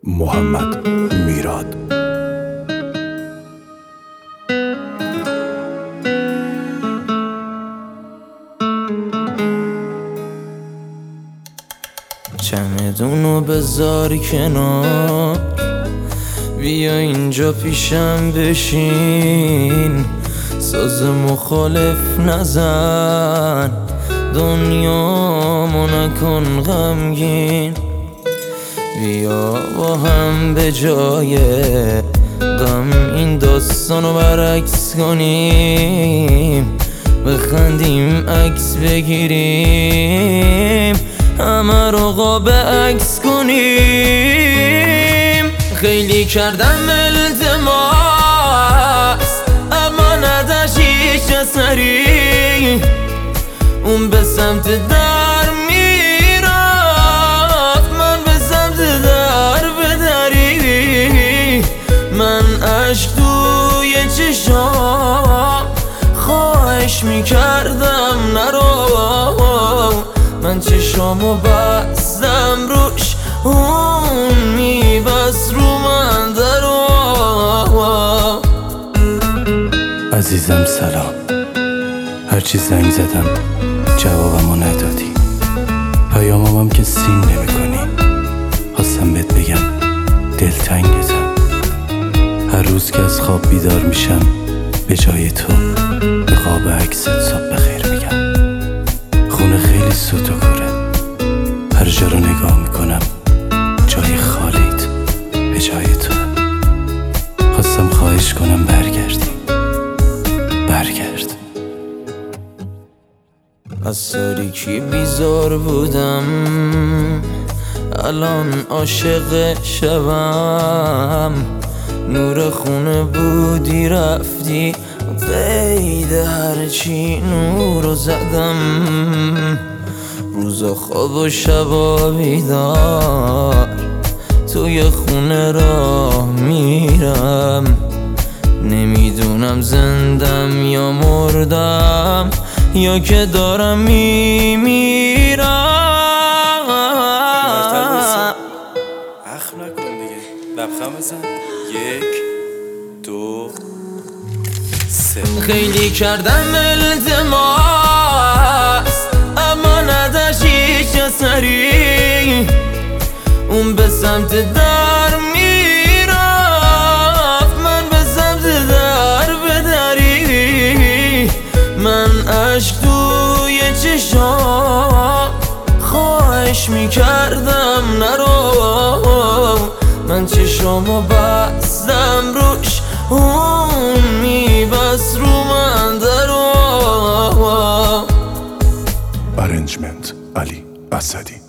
محمد میراد. چمدونو بذار کنار، بیا اینجا پیشم بشین، ساز مخالف نزن، دنیامو نکن غمگین، بیا با هم به جای غم این داستانو برعکس کنیم، بخندیم عکس بگیریم، همه رو قاب عکس کنیم. خیلی کردم التماس اما نداشت هیچ اثری، اون به سمت در میرفت، من به سمت در بدری، من عشق توی چشام خواهش میکردم نرو، من چشامو بستم روش، اون میبست رو من درو. عزیزم سلام، هرچی زنگ زدم جوابمو ندادی، پیامم که سین نمی کنی، خواستم بهت بگم دلتنگتم، هر روز که از خواب بیدار میشم به جای تو به قاب عکست صبح بخیر میگم. خونه خیلی سوت و کوره، هر جا رو نگاه میکنم جای خالیت به جای تو. خواستم خواهش کنم برگرد. از تاریکی بیزار بودم، الان عاشق شبم، نور خونه بودی رفتی، قید هرچی نورو زدم، روزا خواب و شبا بیدار، توی خونه راه میرم، نمیدونم زندم یا مردم یا که دارم میمیرم. اخ نکن دیگه، لبخند بزن. 1 2 3. خیلی کردم التماس اما نداشت هیچ اثری، اون به سمت در میرفت، من به سمت در بدری، من عشق توی چشام خواهش میکردم نرو، من چشامو بستم روش، اون میبست رو من درو. ارنجمنت علی اسدی.